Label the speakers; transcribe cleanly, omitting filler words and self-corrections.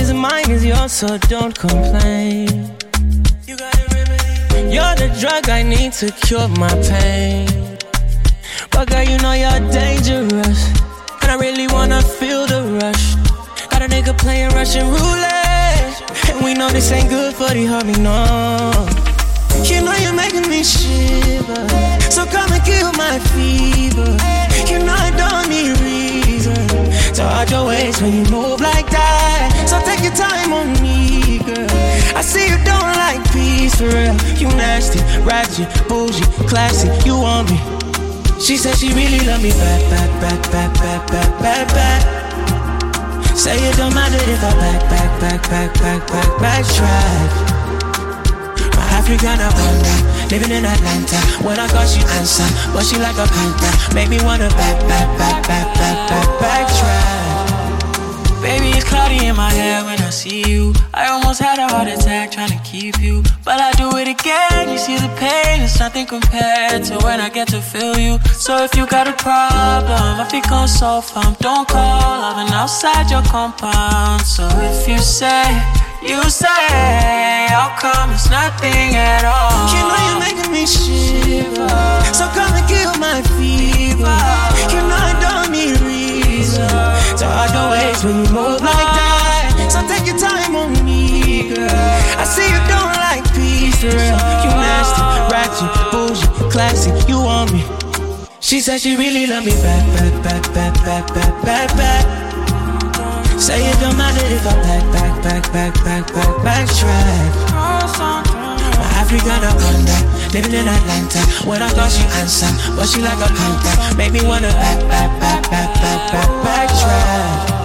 Speaker 1: is mine is yours, so don't complain. You got it, remedy. You're the drug I need to cure my pain. But girl, you know you're dangerous, and I really wanna feel the rush. Got a nigga playing Russian roulette, and we know this ain't good for the heart, me, no. You know you're making me shiver, so come and kill my fever. You know I don't need reason to hide your waist when you move like that. So take your time on me, girl. I see you don't like peace, for real. You nasty, ratchet, bougie, classy, you want me. She said she really love me back, back, back, back, back, back, back, back. Say it don't matter if I backtrack. African abunda, living in Atlanta. When I call she answer, but she like a panther. Make me wanna backtrack. Baby, it's cloudy in my head when I see you. I almost had a heart attack trying to keep you, but I do it again. You see the pain, it's nothing compared to when I get to feel you. So if you got a problem, I think on so firm. Don't call, I've been outside your compound. So if you say, how come it's nothing at all? You know you're making me shiver, so come and kill my fever. You know I don't need reason to hide the ways when you move like that. So take your time on me, girl. I see you don't like peace, for real. You nasty, ratchet, bougie, classy, you want me. She said she really love me back. Say it don't matter if I backtrack. My African abunda, living in Atlanta. When I call she answer, but she like a panther. Make me wanna backtrack.